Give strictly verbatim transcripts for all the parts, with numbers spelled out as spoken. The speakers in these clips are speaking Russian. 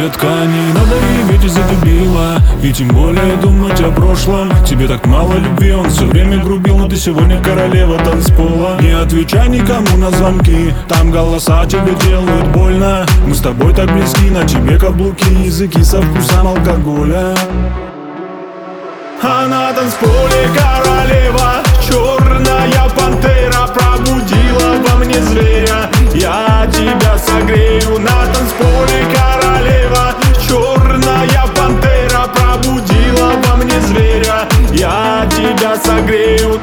детка, не надо реветь из-за дебила, и тем более думать о прошлом. Тебе так мало любви, он все время грубил, но ты сегодня королева танцпола. Не отвечай никому на звонки, там голоса тебе делают больно. Мы с тобой так близки, на тебе каблуки, языки со вкусом алкоголя. А на танцполе королева, черная пантера пробудила во мне зверя. Я тебя согрею. На танцполе королева, черная пантера пробудила во мне зверя. Я тебя согрею.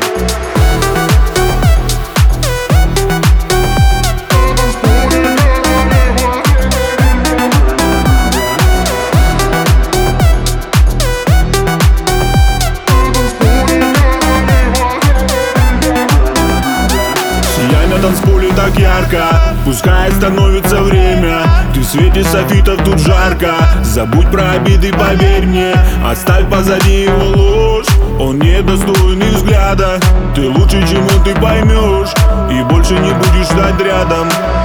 На танцполе так ярко, пускай становится время. Ты в свете софитов, тут жарко. Забудь про обиды, поверь мне. Оставь позади его ложь, он недостойный взгляда. Ты лучше, чем он, ты поймешь, и больше не будешь ждать рядом.